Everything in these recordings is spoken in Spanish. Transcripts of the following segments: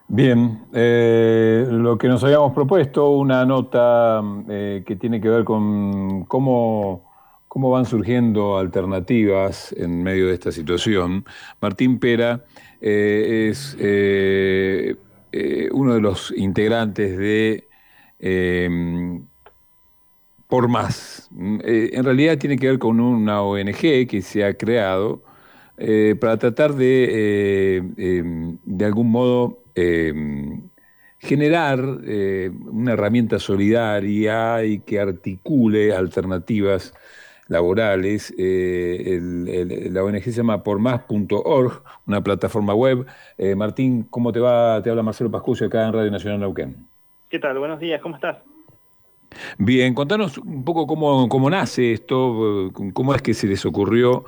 Bien, lo que nos habíamos propuesto, una nota que tiene que ver con cómo van surgiendo alternativas en medio de esta situación. Martín Pera es uno de los integrantes de eh, Por Más. En realidad tiene que ver con una ONG que se ha creado para tratar de algún modo, generar una herramienta solidaria y que articule alternativas laborales. La ONG se llama pormás.org, una plataforma web. Martín, ¿cómo te va? Te habla Marcelo Pascucio acá en Radio Nacional Neuquén. ¿Qué tal? Buenos días, ¿cómo estás? Bien, contanos un poco cómo nace esto, cómo es que se les ocurrió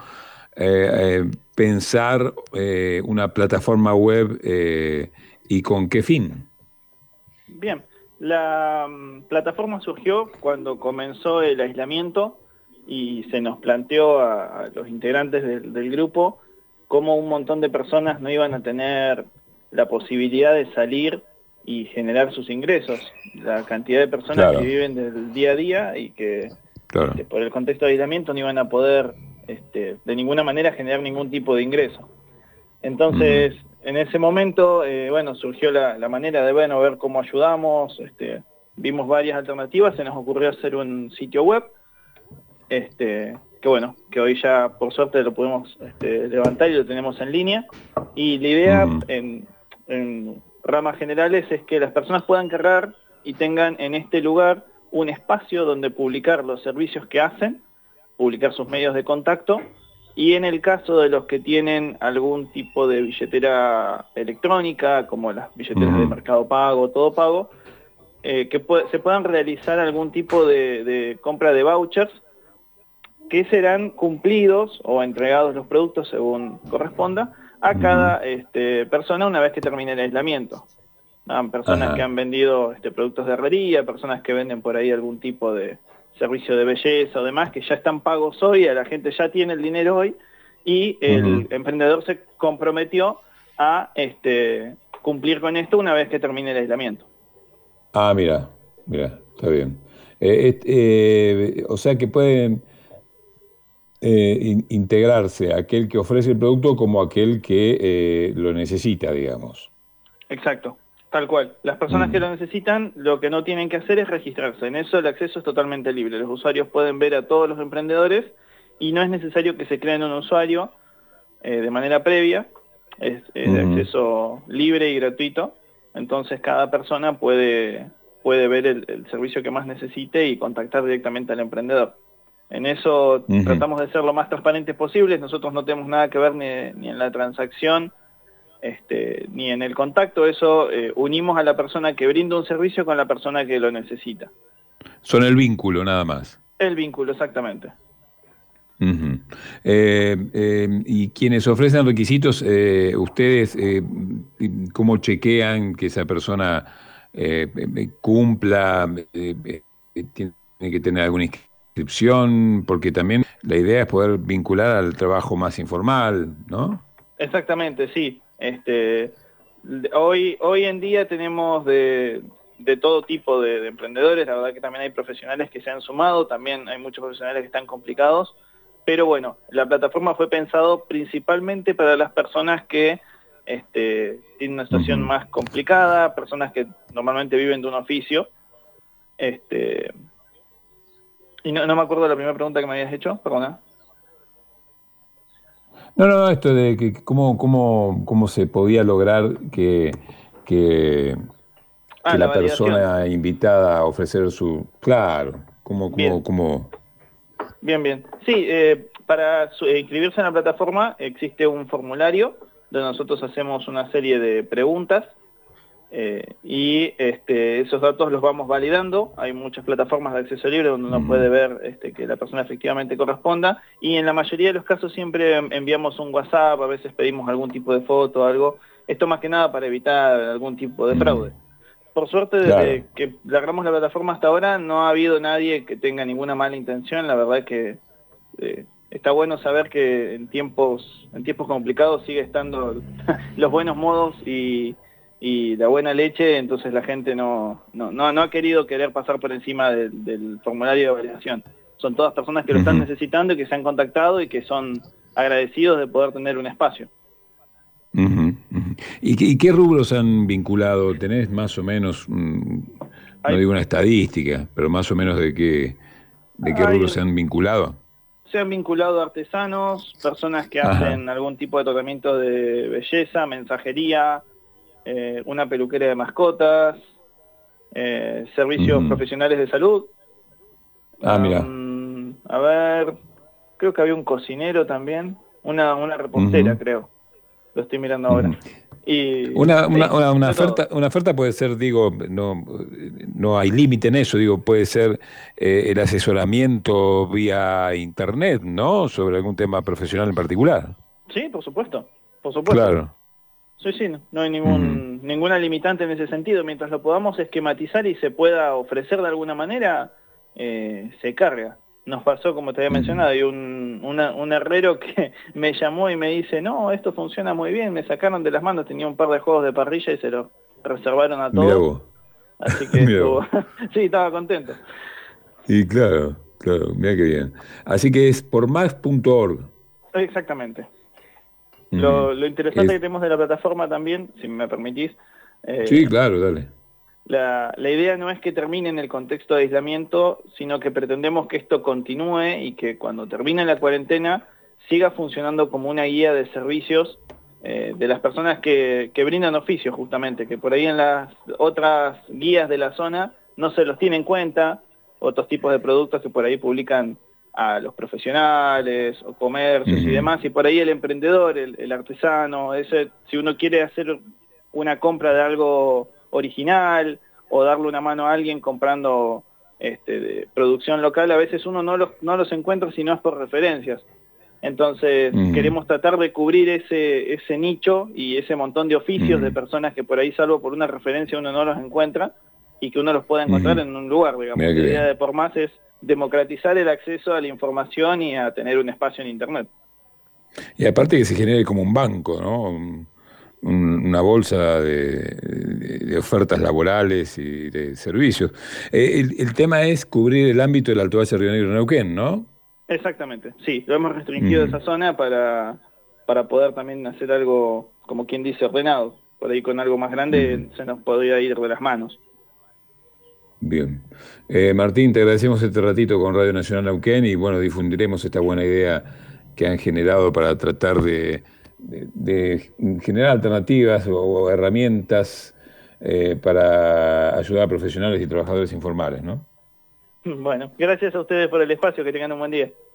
pensar una plataforma web y con qué fin. Bien, la plataforma surgió cuando comenzó el aislamiento y se nos planteó a los integrantes del grupo cómo un montón de personas no iban a tener la posibilidad de salir y generar sus ingresos. La cantidad de personas que Claro, viven del día a día y que claro. por el contexto de aislamiento no iban a poder de ninguna manera generar ningún tipo de ingreso. Ujú, Entonces, en ese momento, bueno, surgió la manera de, bueno, ver cómo ayudamos, vimos varias alternativas, se nos ocurrió hacer un sitio web, que bueno, que hoy ya por suerte lo podemos levantar y lo tenemos en línea. Y la idea ujú, en ramas generales es que las personas puedan cargar y tengan en este lugar un espacio donde publicar los servicios que hacen, publicar sus medios de contacto, y en el caso de los que tienen algún tipo de billetera electrónica, como las billeteras de ujú, Mercado Pago, Todo Pago, se puedan realizar algún tipo de compra de vouchers que serán cumplidos o entregados los productos según corresponda a ujú. cada persona una vez que termine el aislamiento. Personas que Ajá. han vendido productos de herrería, personas que venden por ahí algún tipo de servicio de belleza o demás, que ya están pagos hoy, a la gente ya tiene el dinero hoy, y el Ujú. emprendedor se comprometió a cumplir con esto una vez que termine el aislamiento. Ah, mira, está bien. O sea que pueden integrarse aquel que ofrece el producto como aquel que lo necesita, digamos. Exacto, tal cual. Las personas que Mm, lo necesitan, lo que no tienen que hacer es registrarse. En eso el acceso es totalmente libre. Los usuarios pueden ver a todos los emprendedores y no es necesario que se creen un usuario de manera previa. Es de ujú, acceso libre y gratuito. Entonces cada persona puede ver el servicio que más necesite y contactar directamente al emprendedor. En eso ujú. tratamos de ser lo más transparentes posibles. Nosotros no tenemos nada que ver ni en la transacción ni en el contacto. Eso unimos a la persona que brinda un servicio con la persona que lo necesita. Son el vínculo, nada más. El vínculo, exactamente. Ujú. Y quienes ofrecen requisitos, ustedes, ¿cómo chequean que esa persona cumpla? ¿Tiene que tener alguna inscripción? Porque también la idea es poder vincular al trabajo más informal, ¿no? Exactamente, sí. Hoy en día tenemos de todo tipo de emprendedores. La verdad que también hay profesionales que se han sumado, también hay muchos profesionales que están complicados, pero bueno, la plataforma fue pensado principalmente para las personas que tienen una situación Ujú. más complicada, personas que normalmente viven de un oficio. Este, y no me acuerdo de la primera pregunta que me habías hecho, perdona. No, no, esto de que cómo se podía lograr que, Ah, que la la validación. persona invitada a ofrecer su... Claro, Bien, cómo... bien, bien. Sí, para inscribirse en la plataforma existe un formulario donde nosotros hacemos una serie de preguntas y esos datos los vamos validando. Hay muchas plataformas de acceso libre donde uno Ujú. puede ver que la persona efectivamente corresponda, y en la mayoría de los casos siempre enviamos un WhatsApp, a veces pedimos algún tipo de foto o algo. Esto más que nada para evitar algún tipo de Mm, fraude. Por suerte, claro. desde que largamos la plataforma hasta ahora, no ha habido nadie que tenga ninguna mala intención. La verdad que está bueno saber que en tiempos complicados sigue estando los buenos modos y la buena leche, entonces la gente no ha querido pasar por encima del formulario de validación. Son todas personas que lo están necesitando y que se han contactado y que son agradecidos de poder tener un espacio. ¿Y qué rubros han vinculado? ¿Tenés más o menos, no digo una estadística, pero más o menos de qué rubros se han vinculado? Se han vinculado artesanos, personas que hacen algún tipo de tratamiento de belleza, mensajería, una peluquería de mascotas, servicios profesionales de salud. Mira. A ver, creo que había un cocinero también, una repostera, creo. Lo estoy mirando ahora. Y una oferta puede ser, digo, no hay límite en eso, digo, puede ser el asesoramiento vía internet, ¿no? Sobre algún tema profesional en particular. Sí, por supuesto. Claro. Sí, no hay ninguna limitante en ese sentido. Mientras lo podamos esquematizar y se pueda ofrecer de alguna manera, se carga. Nos pasó, como te había mencionado, hay un herrero que me llamó y me dice, no, esto funciona muy bien, me sacaron de las manos, tenía un par de juegos de parrilla y se los reservaron a todos. Mirá vos. Así que estuvo... sí, estaba contento. Y claro, mirá qué bien. Así que es pormás.org. Exactamente. Lo interesante que tenemos de la plataforma también, si me permitís... sí, claro, dale. La idea no es que termine en el contexto de aislamiento, sino que pretendemos que esto continúe y que cuando termine la cuarentena siga funcionando como una guía de servicios de las personas que brindan oficios, justamente, que por ahí en las otras guías de la zona no se los tiene en cuenta, otros tipos de productos que por ahí publican a los profesionales o comercios y demás, y por ahí el emprendedor, el artesano, si uno quiere hacer una compra de algo original o darle una mano a alguien comprando de producción local, a veces uno no los encuentra si no es por referencias. Entonces queremos tratar de cubrir ese nicho y ese montón de oficios de personas que por ahí, salvo por una referencia, uno no los encuentra y que uno los pueda encontrar en un lugar, digamos. La idea de Por Más es democratizar el acceso a la información y a tener un espacio en Internet. Y aparte que se genere como un banco, ¿no? Una bolsa de ofertas laborales y de servicios. El tema es cubrir el ámbito del Alto Valle Río Negro Neuquén, ¿no? Exactamente, sí. Lo hemos restringido esa zona para poder también hacer algo, como quien dice, ordenado. Por ahí con algo más grande se nos podría ir de las manos. Bien. Martín, te agradecemos este ratito con Radio Nacional Neuquén y bueno, difundiremos esta buena idea que han generado para tratar de generar alternativas o herramientas para ayudar a profesionales y trabajadores informales, ¿no? Bueno, gracias a ustedes por el espacio, que tengan un buen día.